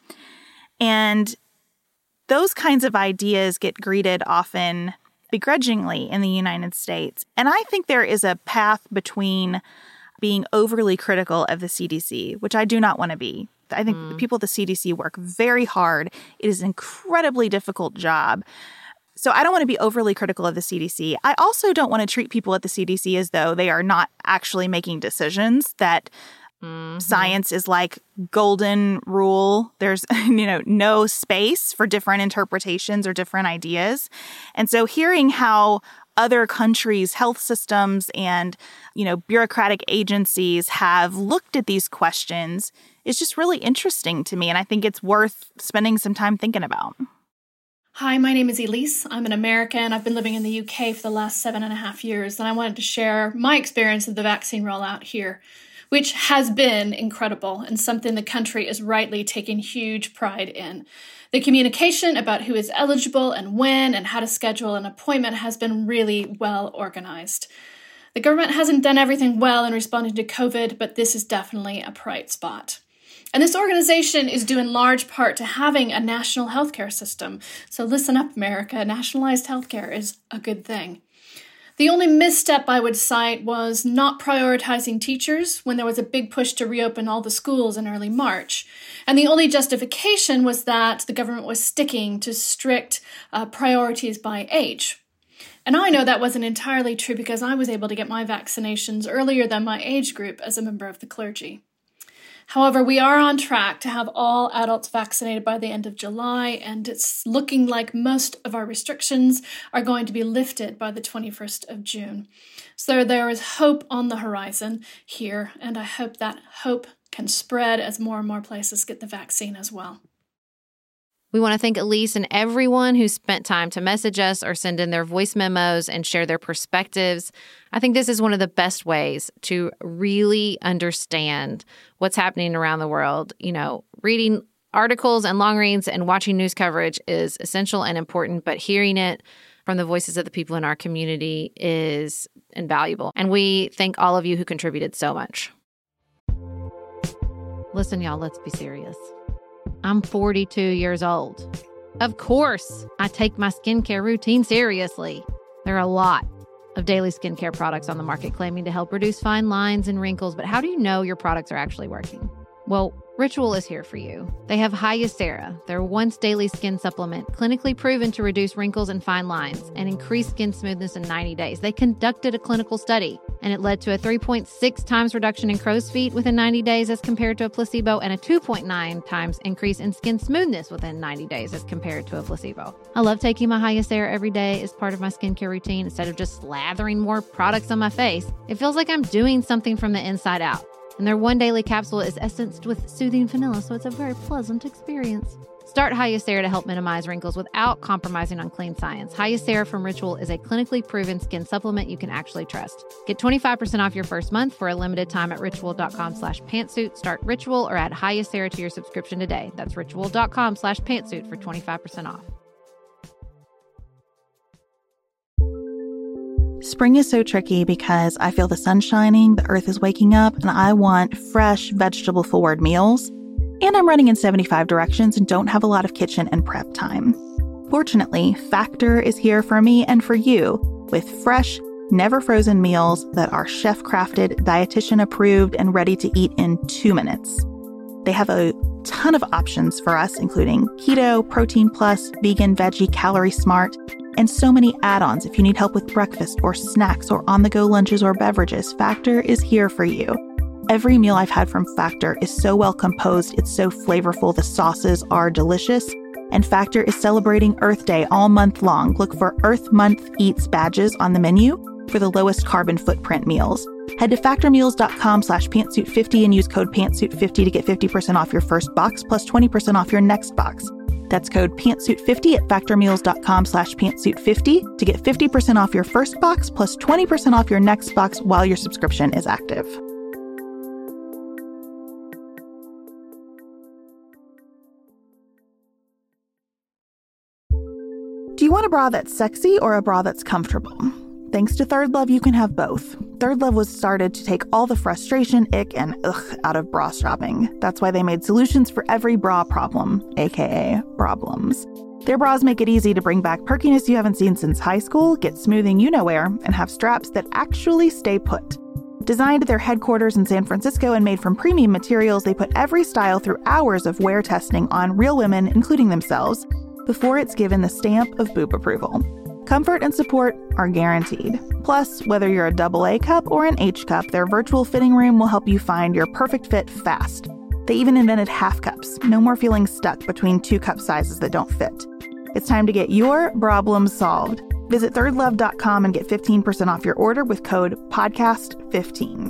Speaker 1: And those kinds of ideas get greeted often begrudgingly in the United States. And I think there is a path between being overly critical of the CDC, which I do not want to be. I think the people at the CDC work very hard. It is an incredibly difficult job. So I don't want to be overly critical of the CDC. I also don't want to treat people at the CDC as though they are not actually making decisions, that science is like golden rule. There's, no space for different interpretations or different ideas. And so hearing how other countries' health systems and, bureaucratic agencies have looked at these questions is just really interesting to me. And I think it's worth spending some time thinking about.
Speaker 9: Hi, my name is Elise. I'm an American. I've been living in the UK for the last 7.5 years, and I wanted to share my experience of the vaccine rollout here, which has been incredible and something the country is rightly taking huge pride in. The communication about who is eligible and when and how to schedule an appointment has been really well organized. The government hasn't done everything well in responding to COVID, but this is definitely a bright spot. And this organization is due in large part to having a national healthcare system. So listen up, America. Nationalized healthcare is a good thing. The only misstep I would cite was not prioritizing teachers when there was a big push to reopen all the schools in early March. And the only justification was that the government was sticking to strict priorities by age. And I know that wasn't entirely true because I was able to get my vaccinations earlier than my age group as a member of the clergy. However, we are on track to have all adults vaccinated by the end of July, and it's looking like most of our restrictions are going to be lifted by the 21st of June. So there is hope on the horizon here, and I hope that hope can spread as more and more places get the vaccine as well.
Speaker 2: We want to thank Elise and everyone who spent time to message us or send in their voice memos and share their perspectives. I think this is one of the best ways to really understand what's happening around the world. You know, reading articles and long reads and watching news coverage is essential and important, but hearing it from the voices of the people in our community is invaluable. And we thank all of you who contributed so much. Listen, y'all, let's be serious. I'm 42 years old. Of course, I take my skincare routine seriously. There are a lot of daily skincare products on the market claiming to help reduce fine lines and wrinkles, but how do you know your products are actually working? Well, Ritual is here for you. They have Hyacera, their once daily skin supplement, clinically proven to reduce wrinkles and fine lines and increase skin smoothness in 90 days. They conducted a clinical study, and it led to a 3.6 times reduction in crow's feet within 90 days as compared to a placebo, and a 2.9 times increase in skin smoothness within 90 days as compared to a placebo. I love taking my Hyacera every day as part of my skincare routine instead of just slathering more products on my face. It feels like I'm doing something from the inside out. And their one daily capsule is essenced with soothing vanilla, so it's a very pleasant experience. Start Hyacera to help minimize wrinkles without compromising on clean science. Hyacera from Ritual is a clinically proven skin supplement you can actually trust. Get 25% off your first month for a limited time at ritual.com/pantsuit. Start Ritual or add Hyacera to your subscription today. That's ritual.com/pantsuit for 25% off.
Speaker 3: Spring is so tricky because I feel the sun shining, the earth is waking up, and I want fresh, vegetable-forward meals. And I'm running in 75 directions and don't have a lot of kitchen and prep time. Fortunately, Factor is here for me and for you with fresh, never-frozen meals that are chef-crafted, dietitian-approved, and ready to eat in 2 minutes. They have a ton of options for us, including keto, protein plus, vegan, veggie, calorie smart, and so many add-ons if you need help with breakfast or snacks or on-the-go lunches or beverages. Factor is here for you. Every meal I've had from Factor is so well composed, it's so flavorful, the sauces are delicious, and Factor is celebrating Earth Day all month long. Look for Earth Month Eats badges on the menu for the lowest carbon footprint meals. Head to factormeals.com/pantsuit50 and use code pantsuit50 to get 50% off your first box plus 20% off your next box. That's code pantsuit50 at factormeals.com/pantsuit50 to get 50% off your first box plus 20% off your next box while your subscription is active. Do you want a bra that's sexy or a bra that's comfortable? Thanks to Third Love, you can have both. Third Love was started to take all the frustration, ick, and ugh out of bra shopping. That's why they made solutions for every bra problem, aka problems. Their bras make it easy to bring back perkiness you haven't seen since high school, get smoothing you-know-where, and have straps that actually stay put. Designed at their headquarters in San Francisco and made from premium materials, they put every style through hours of wear testing on real women, including themselves, before it's given the stamp of boob approval. Comfort and support are guaranteed. Plus, whether you're a AA cup or an H cup, their virtual fitting room will help you find your perfect fit fast. They even invented half cups. No more feeling stuck between 2 cup sizes that don't fit. It's time to get your problems solved. Visit thirdlove.com and get 15% off your order with code PODCAST15.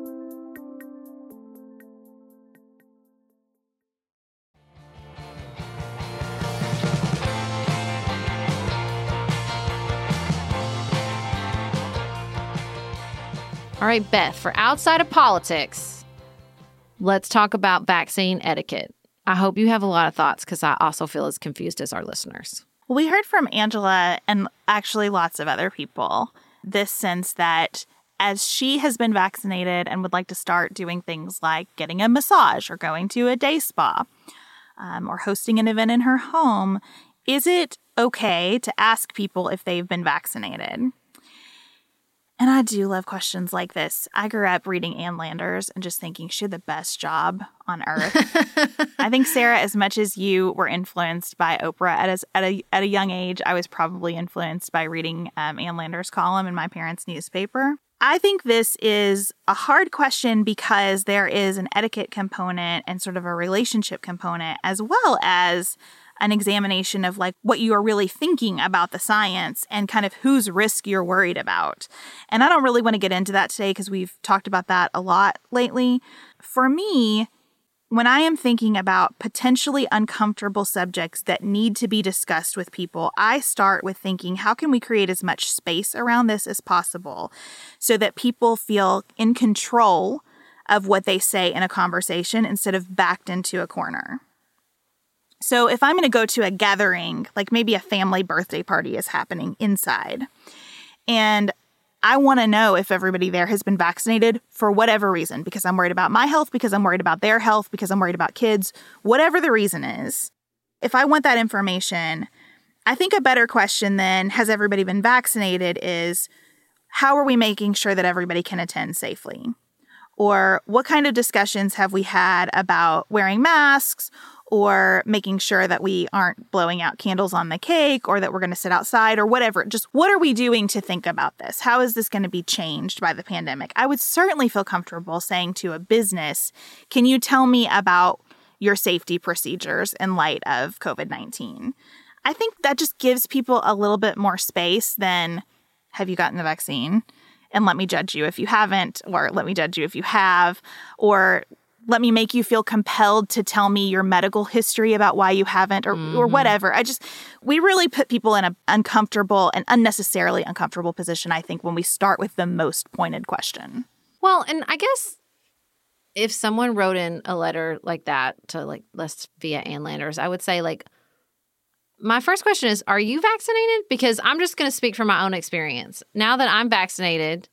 Speaker 2: All right, Beth, for outside of politics, let's talk about vaccine etiquette. I hope you have a lot of thoughts because I also feel as confused as our listeners.
Speaker 1: We heard from Angela and actually lots of other people this sense that as she has been vaccinated and would like to start doing things like getting a massage or going to a day spa or hosting an event in her home, is it okay to ask people if they've been vaccinated? And I do love questions like this. I grew up reading Ann Landers and just thinking she had the best job on earth. I think, Sarah, as much as you were influenced by Oprah at a young age, I was probably influenced by reading Ann Landers' column in my parents' newspaper. I think this is a hard question because there is an etiquette component and sort of a relationship component, as well as an examination of like what you are really thinking about the science and kind of whose risk you're worried about. And I don't really want to get into that today because we've talked about that a lot lately. For me, when I am thinking about potentially uncomfortable subjects that need to be discussed with people, I start with thinking, how can we create as much space around this as possible so that people feel in control of what they say in a conversation instead of backed into a corner? So if I'm going to go to a gathering, like maybe a family birthday party is happening inside, and I want to know if everybody there has been vaccinated for whatever reason, because I'm worried about my health, because I'm worried about their health, because I'm worried about kids, whatever the reason is. If I want that information, I think a better question than has everybody been vaccinated is, how are we making sure that everybody can attend safely? Or what kind of discussions have we had about wearing masks, or making sure that we aren't blowing out candles on the cake, or that we're going to sit outside, or whatever. Just what are we doing to think about this? How is this going to be changed by the pandemic? I would certainly feel comfortable saying to a business, can you tell me about your safety procedures in light of COVID-19? I think that just gives people a little bit more space than, have you gotten the vaccine? And let me judge you if you haven't, or let me judge you if you have, or let me make you feel compelled to tell me your medical history about why you haven't, or whatever. We really put people in an uncomfortable and unnecessarily uncomfortable position, I think, when we start with the most pointed question.
Speaker 2: Well, and I guess if someone wrote in a letter like that to like Les via Ann Landers, I would say like, my first question is, are you vaccinated? Because I'm just going to speak from my own experience. Now that I'm vaccinated,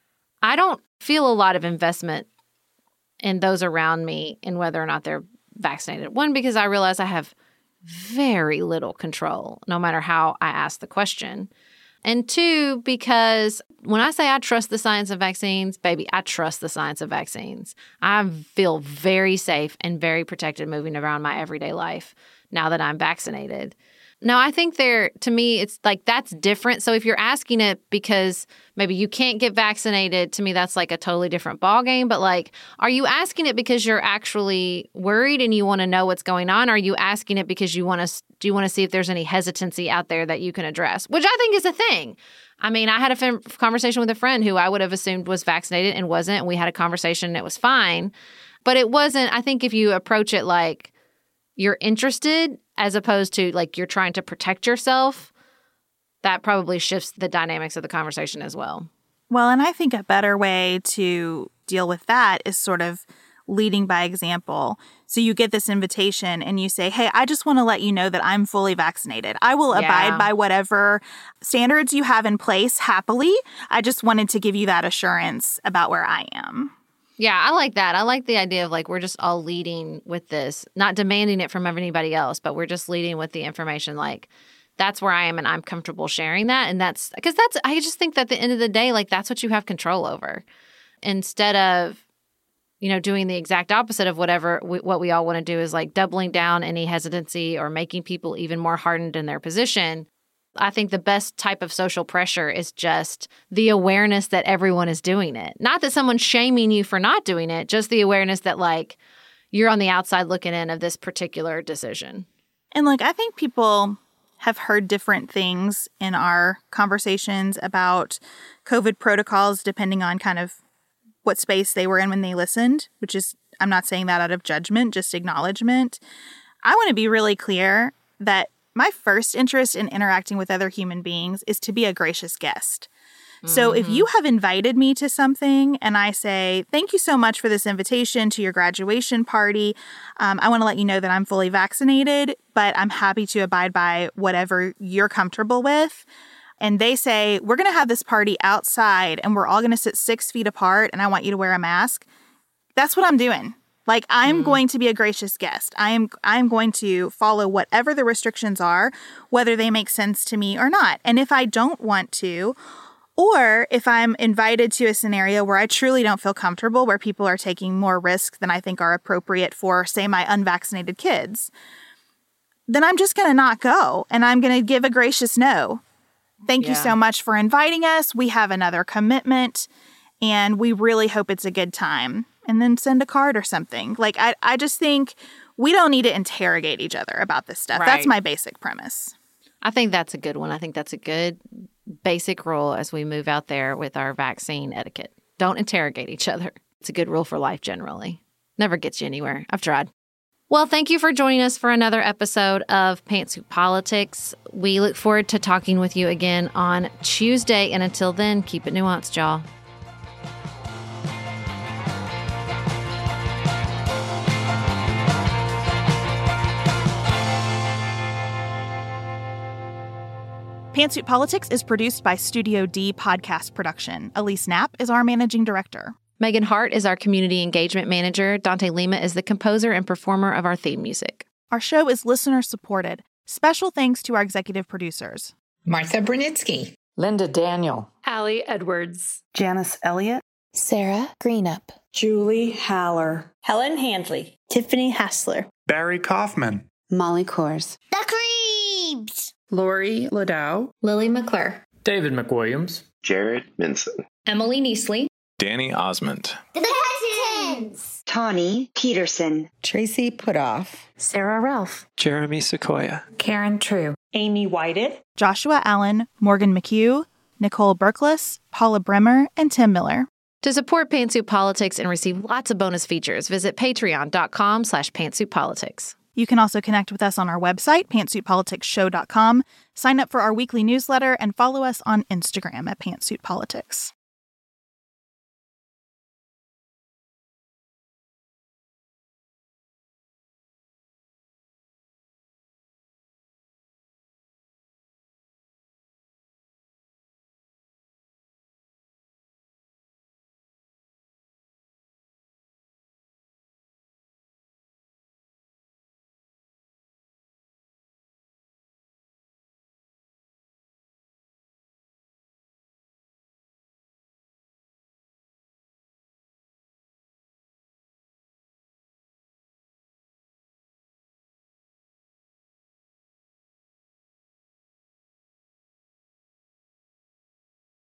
Speaker 2: I don't feel a lot of investment in those around me in whether or not they're vaccinated. One, because I realize I have very little control, no matter how I ask the question. And two, because when I say I trust the science of vaccines, baby, I trust the science of vaccines. I feel very safe and very protected moving around my everyday life now that I'm vaccinated. No, I think to me, it's like that's different. So if you're asking it because maybe you can't get vaccinated, to me, that's like a totally different ballgame. But like, are you asking it because you're actually worried and you want to know what's going on? Or are you asking it because do you want to see if there's any hesitancy out there that you can address, which I think is a thing. I mean, I had a conversation with a friend who I would have assumed was vaccinated and wasn't. And we had a conversation and it was fine. But it wasn't, I think if you approach it like you're interested as opposed to like you're trying to protect yourself, that probably shifts the dynamics of the conversation as well.
Speaker 1: Well, and I think a better way to deal with that is sort of leading by example. So you get this invitation and you say, hey, I just want to let you know that I'm fully vaccinated. I will abide by whatever standards you have in place happily. I just wanted to give you that assurance about where I am.
Speaker 2: Yeah, I like that. I like the idea of like we're just all leading with this, not demanding it from anybody else, but we're just leading with the information like that's where I am and I'm comfortable sharing that. And that's because I just think that at the end of the day, like that's what you have control over instead of, doing the exact opposite of what we all want to do is like doubling down any hesitancy or making people even more hardened in their position. I think the best type of social pressure is just the awareness that everyone is doing it. Not that someone's shaming you for not doing it, just the awareness that like you're on the outside looking in of this particular decision.
Speaker 1: And like, I think people have heard different things in our conversations about COVID protocols, depending on kind of what space they were in when they listened, which is, I'm not saying that out of judgment, just acknowledgement. I want to be really clear that my first interest in interacting with other human beings is to be a gracious guest. So if you have invited me to something and I say, thank you so much for this invitation to your graduation party. I want to let you know that I'm fully vaccinated, but I'm happy to abide by whatever you're comfortable with. And they say, we're going to have this party outside and we're all going to sit 6 feet apart and I want you to wear a mask. That's what I'm doing. Like, I'm going to be a gracious guest. I'm going to follow whatever the restrictions are, whether they make sense to me or not. And if I don't want to, or if I'm invited to a scenario where I truly don't feel comfortable, where people are taking more risks than I think are appropriate for, say, my unvaccinated kids, then I'm just going to not go. And I'm going to give a gracious no. Thank you so much for inviting us. We have another commitment. and we really hope it's a good time. And then send a card or something. Like, I just think we don't need to interrogate each other about this stuff.
Speaker 2: Right.
Speaker 1: That's my basic premise.
Speaker 2: I think that's a good one. I think that's a good basic rule as we move out there with our vaccine etiquette. Don't interrogate each other. It's a good rule for life generally. Never gets you anywhere. I've tried. Well, thank you for joining us for another episode of Pantsuit Politics. We look forward to talking with you again on Tuesday. And until then, keep it nuanced, y'all.
Speaker 1: Pantsuit Politics is produced by Studio D Podcast Production. Elise Knapp is our managing director.
Speaker 2: Megan Hart is our community engagement manager. Dante Lima is the composer and performer of our theme music.
Speaker 1: Our show is listener supported. Special thanks to our executive producers:
Speaker 10: Martha Brunitsky,
Speaker 11: Linda Daniel,
Speaker 8: Allie Edwards,
Speaker 12: Janice Elliott,
Speaker 13: Sarah Greenup,
Speaker 12: Julie Haller,
Speaker 14: Helen Handley, Tiffany Hassler,
Speaker 15: Barry Kaufman,
Speaker 16: Molly Kors,
Speaker 17: The Creeps,
Speaker 18: Lori Ladow,
Speaker 19: Lily McClure,
Speaker 20: David McWilliams,
Speaker 21: Jared Minson,
Speaker 19: Emily Neasley,
Speaker 22: Danny Osmond,
Speaker 17: The Hesitons,
Speaker 23: Tawny Peterson,
Speaker 24: Tracy Putoff,
Speaker 25: Sarah Ralph,
Speaker 26: Jeremy Sequoia,
Speaker 27: Karen True,
Speaker 14: Amy Whited,
Speaker 1: Joshua Allen, Morgan McHugh, Nicole Berkless, Paula Bremer, and Tim Miller.
Speaker 2: To support Pantsuit Politics and receive lots of bonus features, visit patreon.com/pantsuitpolitics.
Speaker 1: You can also connect with us on our website, pantsuitpoliticsshow.com, sign up for our weekly newsletter, and follow us on Instagram at Pantsuit Politics.